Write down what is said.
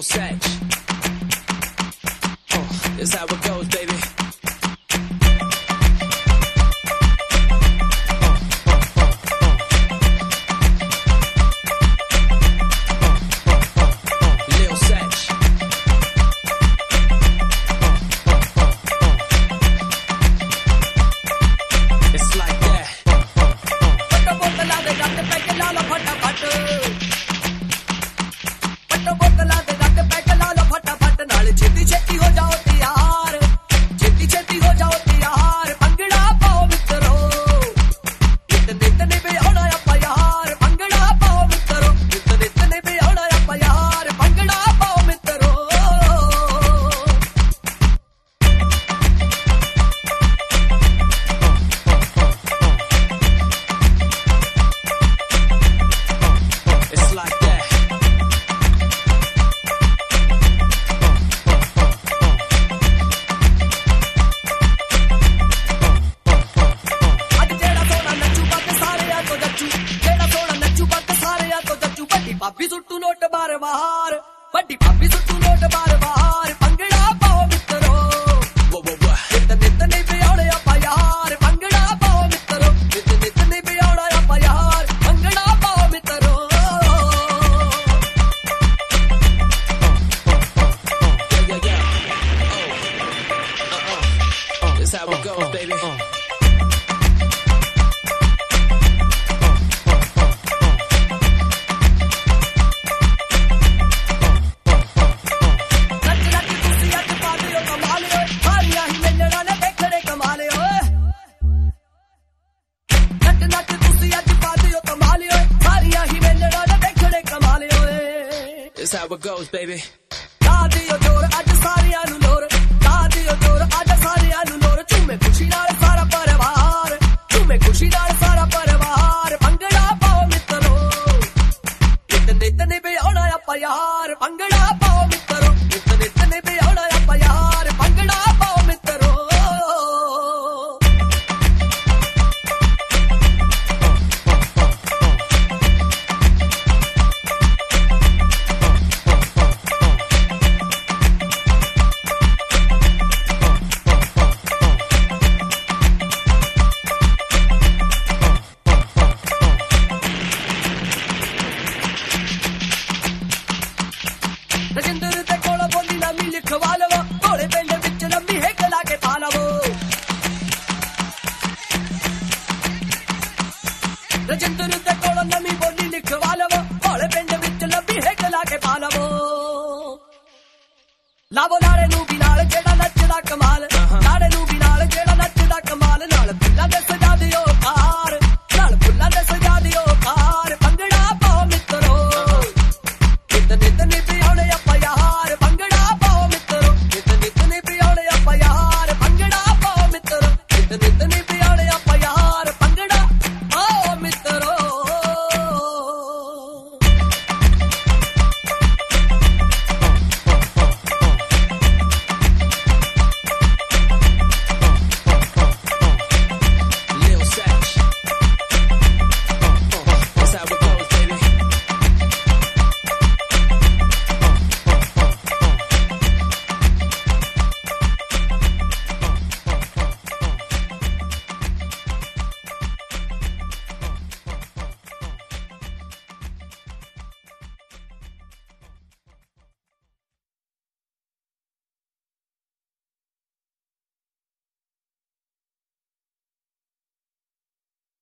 Lil Satch. This how it goes, baby. Lil Satch. It's like that. ਛੇਤੀ ਛੇਤੀ ਹੋ ਜਾਓ ਤਿਆਰ, ਛੇਤੀ ਛੇਤੀ ਹੋ ਜਾਓ ਤਿਆਰ, ਭੰਗੜਾ ਪਾਓ ਮਿੱਤਰੋ, ਨਿਤ ਨਿਤ ਨੇ ਵਿਆਹਣਾ ਆਪਾਂ ਯਾਰ, ਭੰਗੜਾ ਪਾਓ ਮਿੱਤਰੋ, ਨਿਤ ਨਿਤ ਨੇ ਵਿਆਹਣਾ ਆਪਾਂ ਯਾਰ, ਭੰਗੜਾ ਪਾਓ ਮਿੱਤਰੋ। It's like that. ਭਾਬੀ ਸੁੱਟੂ ਨੋਟ ਬਾਰ ਬਾਰ, ਵੱਡੀ ਭਾਬੀ ਸੁੱਟੂ ਨੋਟ ਬਾਰ ਬਾਰ, ਭੰਗੜਾ ਪਾਓ ਮਿੱਤਰੋ, ਨਿਤ ਨਿਤ ਨੇ ਵਿਆਹਣਾ ਆਪਾਂ ਯਾਰ, ਭੰਗੜਾ ਪਾਓ ਮਿੱਤਰੋ, ਨਿਤ ਨਿਤ ਨੇ ਵਿਆਹਣਾ ਆਪਾਂ ਯਾਰ, ਭੰਗੜਾ ਪਾਓ ਮਿੱਤਰੋ। That's how it goes, baby. That's how it goes, baby.